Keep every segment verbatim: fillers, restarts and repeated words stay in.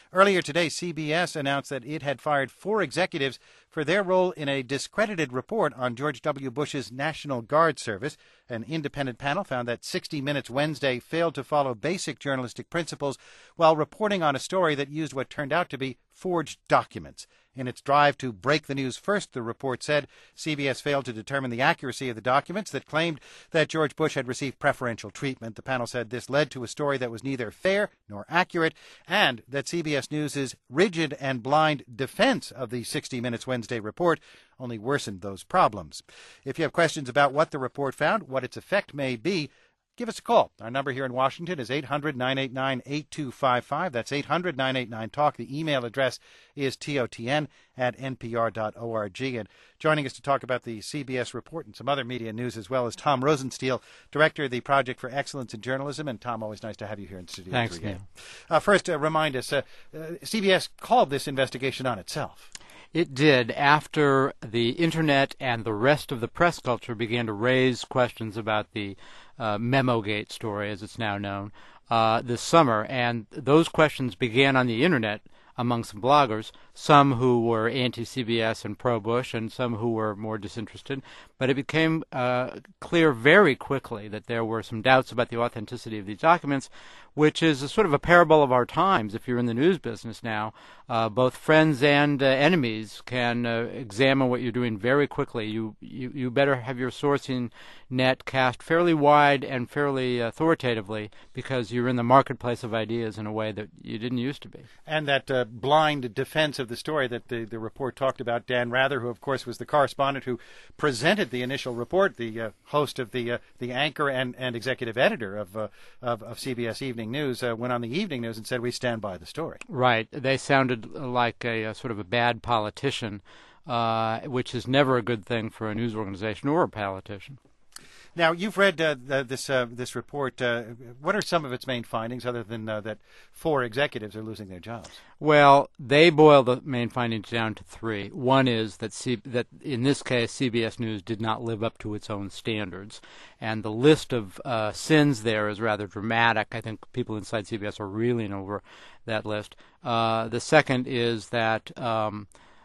Earlier today, C B S announced that it had fired four executives for their role in a discredited report on George W. Bush's National Guard service. An independent panel found that sixty minutes Wednesday failed to follow basic journalistic principles while reporting on a story that used what turned out to be forged documents. In its drive to break the news first, the report said, C B S failed to determine the accuracy of the documents that claimed that George Bush had received preferential treatment. The panel said this led to a story that was neither fair nor accurate, and that C B S News' rigid and blind defense of the sixty minutes Wednesday report only worsened those problems. If you have questions about what the report found, what its effect may be, give us a call. Our number here in Washington is eight hundred, nine eight nine, eight two five five. That's eight hundred, nine eight nine, talk. The email address is totn at npr dot org. And joining us to talk about the C B S report and some other media news as well is Tom Rosenstiel, director of the Project for Excellence in Journalism. And Tom, always nice to have you here in studio. Thanks, Neil. Uh, first, uh, remind us, uh, uh, C B S called this investigation on itself. It did after the Internet and the rest of the press culture began to raise questions about the uh, Memogate story, as it's now known, uh, this summer. And those questions began on the Internet among some bloggers, some who were anti-C B S and pro-Bush and some who were more disinterested. But it became uh, clear very quickly that there were some doubts about the authenticity of these documents, which is a sort of a parable of our times. If you're in the news business now, uh, both friends and uh, enemies can uh, examine what you're doing very quickly. You, you you better have your sourcing net cast fairly wide and fairly authoritatively, because you're in the marketplace of ideas in a way that you didn't used to be. And that uh, blind defense of the story that the, the report talked about, Dan Rather, who of course was the correspondent who presented the initial report, the uh, host of the uh, the anchor and, and executive editor of, uh, of of C B S Evening News, uh, went on the Evening News and said, we stand by the story. Right. They sounded like a, a sort of a bad politician, uh, which is never a good thing for a news organization or a politician. Now, you've read uh, the, this uh, this report. Uh, what are some of its main findings, other than uh, that four executives are losing their jobs? Well, they boil the main findings down to three. One is that C- that in this case, C B S News did not live up to its own standards, and the list of uh, sins there is rather dramatic. I think people inside C B S are reeling over that list. Uh, the second is that Um,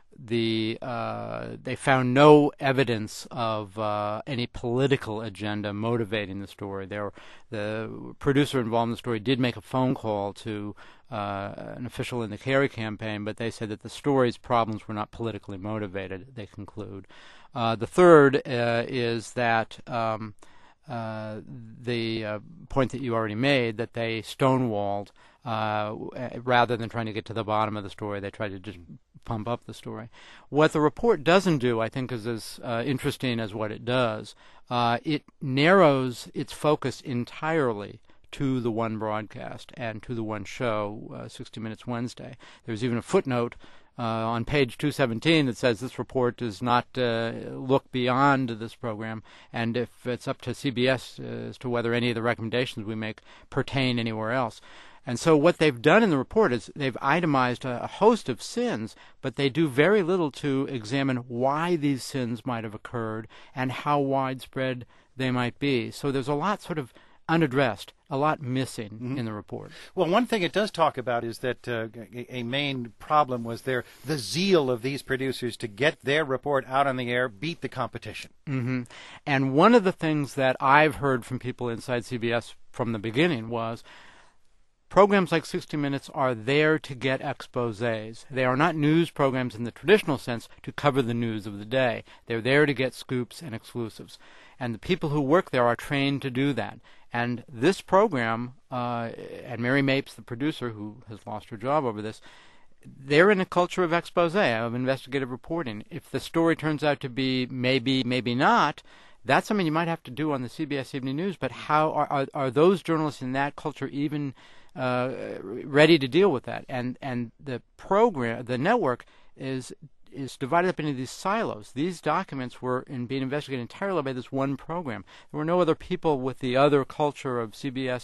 The uh, they found no evidence of uh, any political agenda motivating the story. There, the producer involved in the story did make a phone call to uh, an official in the Kerry campaign, but they said that the story's problems were not politically motivated, they conclude. Uh, the third uh, is that um, uh, the uh, point that you already made, that they stonewalled uh, rather than trying to get to the bottom of the story. They tried to just pump up the story. What the report doesn't do, I think, is as uh, interesting as what it does. Uh, it narrows its focus entirely to the one broadcast and to the one show, uh, sixty minutes Wednesday. There's even a footnote uh, on page two seventeen that says this report does not uh, look beyond this program, and if it's up to C B S uh, as to whether any of the recommendations we make pertain anywhere else. And so what they've done in the report is they've itemized a, a host of sins, but they do very little to examine why these sins might have occurred and how widespread they might be. So there's a lot sort of unaddressed, a lot missing mm-hmm. in the report. Well, one thing it does talk about is that uh, a, a main problem was their the zeal of these producers to get their report out on the air, beat the competition. Mm-hmm. And one of the things that I've heard from people inside C B S from the beginning was programs like sixty minutes are there to get exposés. They are not news programs in the traditional sense to cover the news of the day. They're there to get scoops and exclusives. And the people who work there are trained to do that. And this program, uh, and Mary Mapes, the producer, who has lost her job over this, they're in a culture of exposé, of investigative reporting. If the story turns out to be maybe, maybe not, that's something you might have to do on the C B S Evening News. But how are, are, are those journalists in that culture even Uh, ready to deal with that? And and the program, the network, is is divided up into these silos. These documents were in being investigated entirely by this one program. There were no other people with the other culture of C B S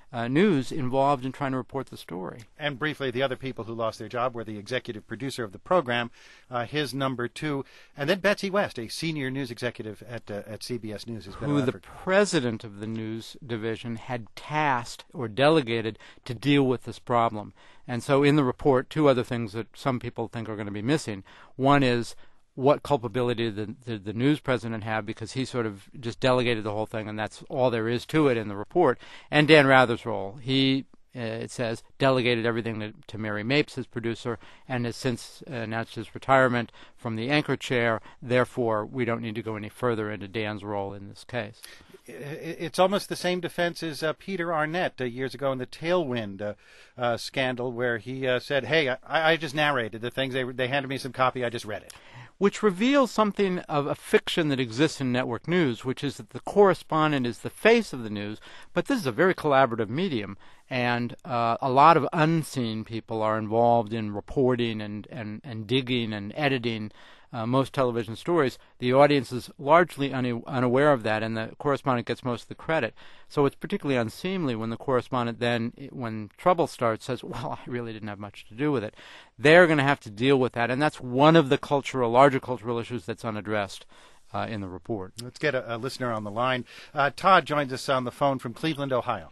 uh, News involved in trying to report the story. And briefly, the other people who lost their job were the executive producer of the program, uh, his number two, and then Betsy West, a senior news executive at uh, at C B S News, has been who the for... president of the news division had tasked or delegated to deal with this problem. And so in the report, two other things that some people think are going to be missing. One is what culpability did the, the, the news president have, because he sort of just delegated the whole thing, and that's all there is to it in the report. And Dan Rather's role. He, uh, it says, delegated everything to, to Mary Mapes, his producer, and has since uh, announced his retirement from the anchor chair. Therefore, we don't need to go any further into Dan's role in this case. It's almost the same defense as uh, Peter Arnett uh, years ago in the Tailwind uh, uh, scandal, where he uh, said, hey, I, I just narrated the things. They, they handed me some copy. I just read it. Which reveals something of a fiction that exists in network news, which is that the correspondent is the face of the news, but this is a very collaborative medium, and uh, a lot of unseen people are involved in reporting and, and, and digging and editing uh, most television stories. The audience is largely une- unaware of that, and the correspondent gets most of the credit. So it's particularly unseemly when the correspondent then, when trouble starts, says, well, I really didn't have much to do with it. They're going to have to deal with that, and that's one of the cultural, larger cultural issues that's unaddressed uh, in the report. Let's get a, a listener on the line. Uh, Todd joins us on the phone from Cleveland, Ohio.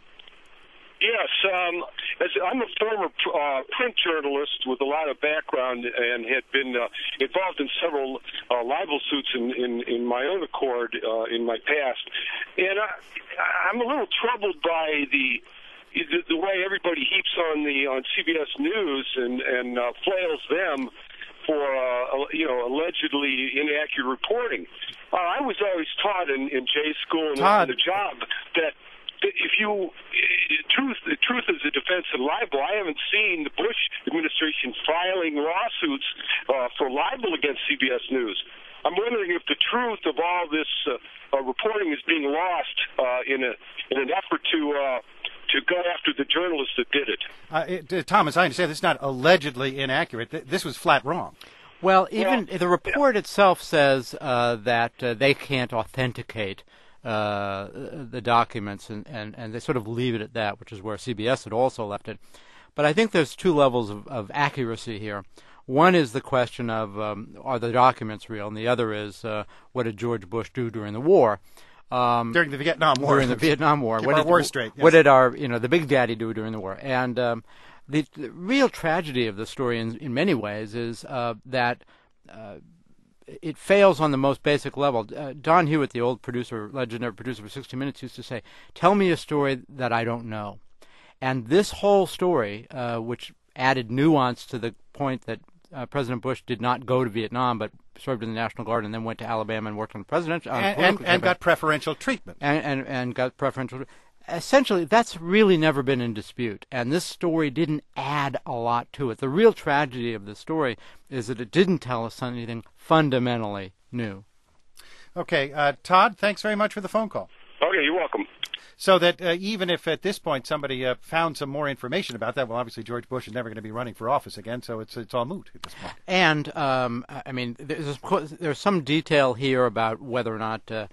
Yes, um, as I'm a former uh, print journalist with a lot of background and had been uh, involved in several uh, libel suits in, in, in my own accord uh, in my past. And I, I'm a little troubled by the the, the way everybody heaps on the on C B S News and, and uh, flails them for, uh, you know, allegedly inaccurate reporting. Uh, I was always taught in, in J school and on the job that if you, truth, the truth is a defense in libel. I haven't seen the Bush administration filing lawsuits uh, for libel against C B S News. I'm wondering if the truth of all this uh, uh, reporting is being lost uh, in a in an effort to uh, to go after the journalists that did it. Uh, it uh, Thomas, I understand this is not allegedly inaccurate. This was flat wrong. Well, even well, the report yeah. itself says uh, that uh, they can't authenticate Uh, the documents, and, and, and they sort of leave it at that, which is where C B S had also left it. But I think there's two levels of, of accuracy here. One is the question of um, are the documents real, and the other is uh, what did George Bush do during the war? Um, during the Vietnam War. During the Vietnam War. Keep what our did, war straight. Yes. What did our, you know, the Big Daddy do during the war? And um, the, the real tragedy of the story, in, in many ways, is uh, that Uh, it fails on the most basic level. Uh, Don Hewitt, the old producer, legendary producer for sixty minutes, used to say, tell me a story that I don't know. And this whole story, uh, which added nuance to the point that uh, President Bush did not go to Vietnam, but served in the National Guard and then went to Alabama and worked on the presidential... Uh, and, and, and got preferential treatment. And, and, and got preferential Essentially, that's really never been in dispute, and this story didn't add a lot to it. The real tragedy of the story is that it didn't tell us anything fundamentally new. Okay, uh, Todd, thanks very much for the phone call. Okay, you're welcome. So that uh, even if at this point somebody uh, found some more information about that, well, obviously George Bush is never going to be running for office again, so it's it's all moot at this point. And, um, I mean, there's, there's some detail here about whether or not... Uh,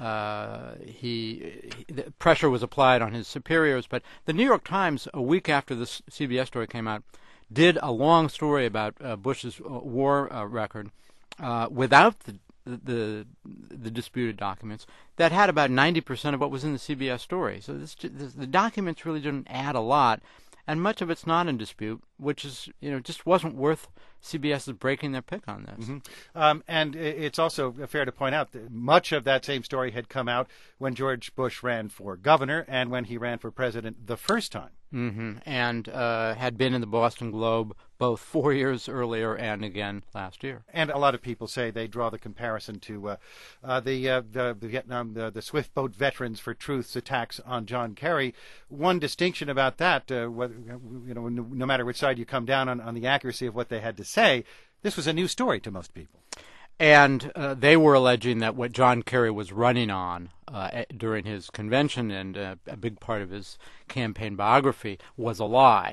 Uh, he, he the pressure was applied on his superiors, but the New York Times, a week after this C B S story came out, did a long story about uh, Bush's uh, war uh, record uh, without the, the the disputed documents that had about ninety percent of what was in the C B S story. So this, this, the documents really didn't add a lot, and much of it's not in dispute, which is, you know, just wasn't worth C B S is breaking their pick on this. Mm-hmm. Um, and it's also fair to point out that much of that same story had come out when George Bush ran for governor and when he ran for president the first time. Mm-hmm. And uh, had been in the Boston Globe both four years earlier and again last year. And a lot of people say they draw the comparison to uh, uh, the, uh, the the Vietnam the, the Swift Boat Veterans for Truth's attacks on John Kerry. One distinction about that, uh, whether, you know, no, no matter which side you come down on, on the accuracy of what they had to say, this was a new story to most people. And uh, they were alleging that what John Kerry was running on uh, during his convention and uh, a big part of his campaign biography was a lie.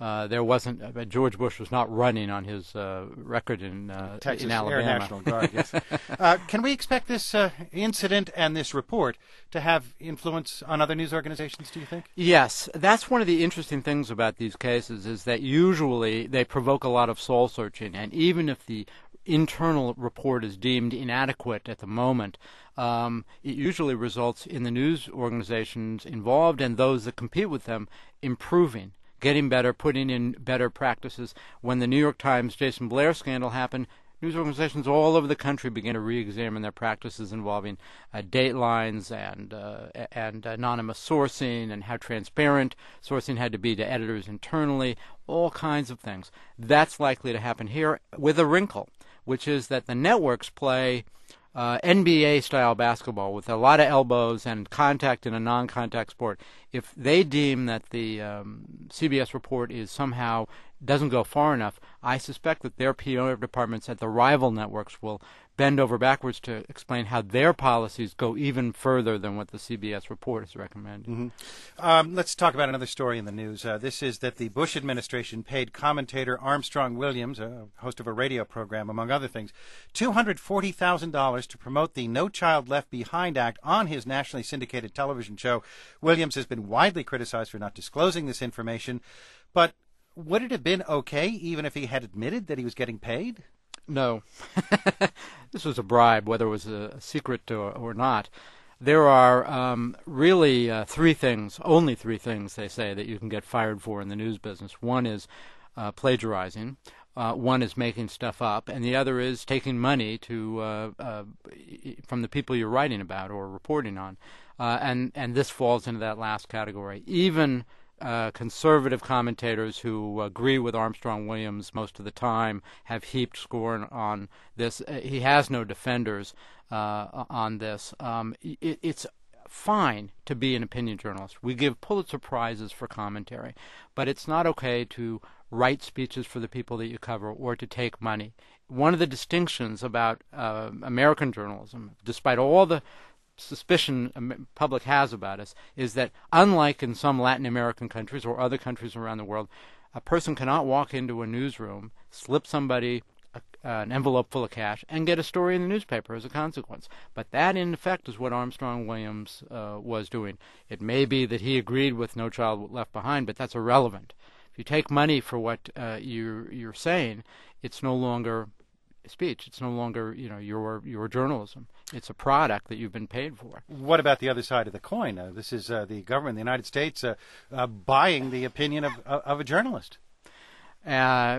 Uh, there wasn't uh, George Bush was not running on his uh, record in uh, Texas in Alabama. Air National Guard. Yes. uh, can we expect this uh, incident and this report to have influence on other news organizations? Do you think? Yes, that's one of the interesting things about these cases is that usually they provoke a lot of soul searching, and even if the internal report is deemed inadequate at the moment, um, it usually results in the news organizations involved and those that compete with them improving, getting better, putting in better practices. When the New York Times Jason Blair scandal happened, news organizations all over the country began to re-examine their practices involving uh, datelines and uh, and anonymous sourcing and how transparent sourcing had to be to editors internally, all kinds of things. That's likely to happen here with a wrinkle, which is that the networks play uh, N B A-style basketball with a lot of elbows and contact in a non-contact sport. If they deem that the um, C B S report is somehow doesn't go far enough, I suspect that their P R departments at the rival networks will bend over backwards to explain how their policies go even further than what the C B S report is recommending. Mm-hmm. Um, let's talk about another story in the news. Uh, this is that the Bush administration paid commentator Armstrong Williams, a host of a radio program, among other things, two hundred forty thousand dollars to promote the No Child Left Behind Act on his nationally syndicated television show. Williams has been widely criticized for not disclosing this information, but would it have been okay even if he had admitted that he was getting paid? No. This was a bribe, whether it was a secret or, or not. There are um, really uh, three things, only three things, they say, that you can get fired for in the news business. One is uh, plagiarizing. Uh, one is making stuff up, and the other is taking money to uh, uh, from the people you're writing about or reporting on. Uh, and, and this falls into that last category. Even Uh, conservative commentators who agree with Armstrong Williams most of the time have heaped scorn on this. Uh, he has no defenders uh, on this. Um, it, it's fine to be an opinion journalist. We give Pulitzer Prizes for commentary, but it's not okay to write speeches for the people that you cover or to take money. One of the distinctions about uh, American journalism, despite all the suspicion the public has about us, is that unlike in some Latin American countries or other countries around the world, a person cannot walk into a newsroom, slip somebody a, uh, an envelope full of cash, and get a story in the newspaper as a consequence. But that, in effect, is what Armstrong Williams uh, was doing. It may be that he agreed with No Child Left Behind, but that's irrelevant. If you take money for what uh, you're, you're saying, it's no longer speech. It's no longer, you know, your your journalism. It's a product that you've been paid for. What about the other side of the coin? Uh, this is uh, the government, the United States, uh, uh, buying the opinion of of a journalist. Uh,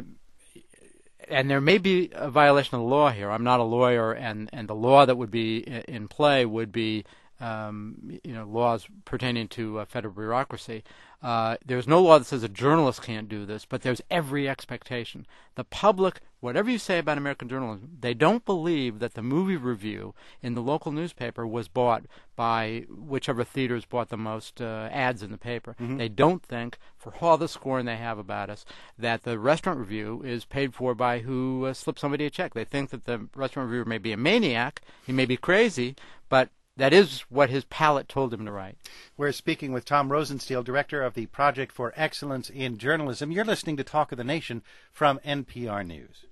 and there may be a violation of the law here. I'm not a lawyer, and, and the law that would be in play would be, um, you know, laws pertaining to uh, federal bureaucracy. Uh, there's no law that says a journalist can't do this, but there's every expectation. The public, whatever you say about American journalism, they don't believe that the movie review in the local newspaper was bought by whichever theaters bought the most uh, ads in the paper. Mm-hmm. They don't think, for all the scorn they have about us, that the restaurant review is paid for by who uh, slipped somebody a check. They think that the restaurant reviewer may be a maniac, he may be crazy, but that is what his palate told him to write. We're speaking with Tom Rosenstiel, director of the Project for Excellence in Journalism. You're listening to Talk of the Nation from N P R News.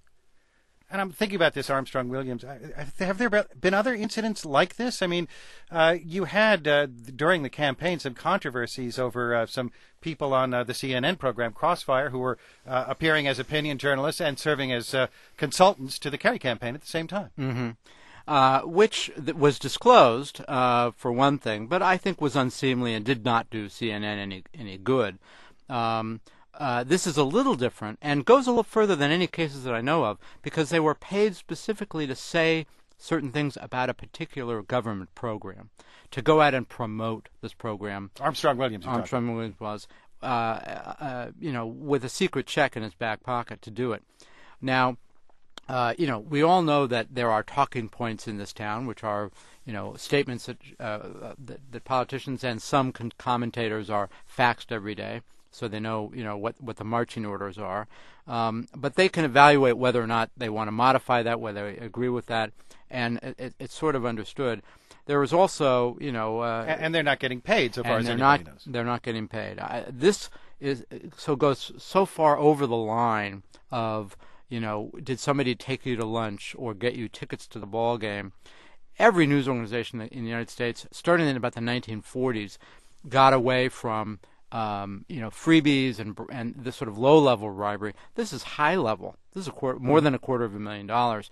And I'm thinking about this, Armstrong Williams. Have there been other incidents like this? I mean, uh, you had, uh, during the campaign, some controversies over uh, some people on uh, the C N N program, Crossfire, who were uh, appearing as opinion journalists and serving as uh, consultants to the Kerry campaign at the same time. Mm-hmm. Uh, which th- was disclosed, uh, for one thing, but I think was unseemly and did not do C N N any any good. Um, uh, this is a little different and goes a little further than any cases that I know of, because they were paid specifically to say certain things about a particular government program, to go out and promote this program. Armstrong Williams. Armstrong Williams was, uh, uh, you know, with a secret check in his back pocket to do it. Now, Uh, you know, we all know that there are talking points in this town, which are, you know, statements that uh, that, that politicians and some con- commentators are faxed every day, so they know, you know, what, what the marching orders are. Um, but they can evaluate whether or not they want to modify that, whether they agree with that, and it, it, it's sort of understood. There is also, you know, uh, and, and they're not getting paid so far as they're anybody not, knows. They're not getting paid. I, this is so goes so far over the line of, you know, did somebody take you to lunch or get you tickets to the ball game? Every news organization in the United States, starting in about the nineteen forties, got away from um, you know freebies and and this sort of low-level bribery. This is high-level. This is a quarter, more than a quarter of a million dollars.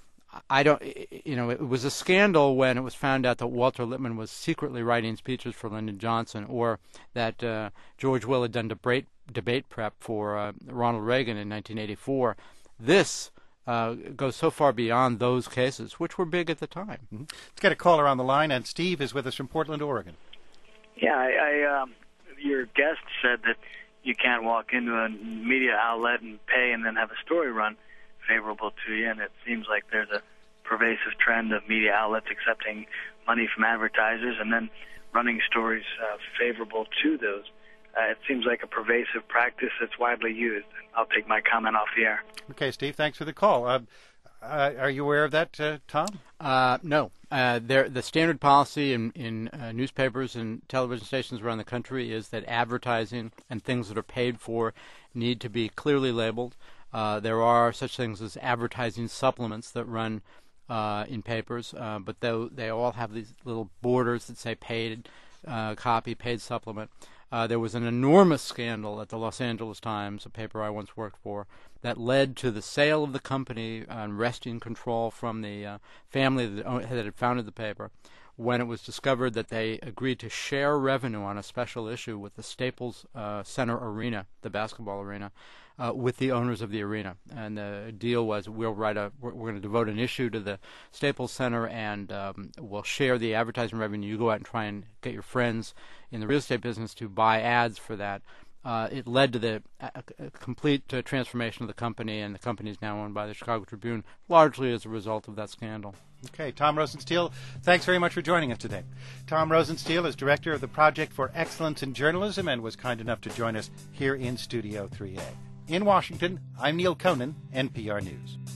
I don't, you know, it was a scandal when it was found out that Walter Lippmann was secretly writing speeches for Lyndon Johnson, or that uh, George Will had done debate debate prep for uh, Ronald Reagan in nineteen eighty-four. This uh, goes so far beyond those cases, which were big at the time. Mm-hmm. Let's get a caller on the line, and Steve is with us from Portland, Oregon. Yeah, I, I um, your guest said that you can't walk into a media outlet and pay and then have a story run favorable to you, and it seems like there's a pervasive trend of media outlets accepting money from advertisers and then running stories uh, favorable to those. Uh, it seems like a pervasive practice that's widely used. I'll take my comment off the air. Okay, Steve, thanks for the call. Uh, uh, are you aware of that, uh, Tom? Uh, no. Uh, there, the standard policy in, in uh, newspapers and television stations around the country is that advertising and things that are paid for need to be clearly labeled. Uh, there are such things as advertising supplements that run uh, in papers, uh, but they, they all have these little borders that say paid uh, copy, paid supplement. Uh, there was an enormous scandal at the Los Angeles Times, a paper I once worked for, that led to the sale of the company and wresting control from the uh, family that, that had founded the paper, when it was discovered that they agreed to share revenue on a special issue with the Staples uh, Center Arena, the basketball arena, uh, with the owners of the arena. And the deal was we'll write a we're, we're going to devote an issue to the Staples Center, and um, we'll share the advertising revenue. You go out and try and get your friends in the real estate business to buy ads for that. Uh, it led to the uh, complete uh, transformation of the company, and the company is now owned by the Chicago Tribune, largely as a result of that scandal. Okay, Tom Rosenstiel, thanks very much for joining us today. Tom Rosenstiel is director of the Project for Excellence in Journalism and was kind enough to join us here in Studio three A. In Washington, I'm Neil Conan, N P R News.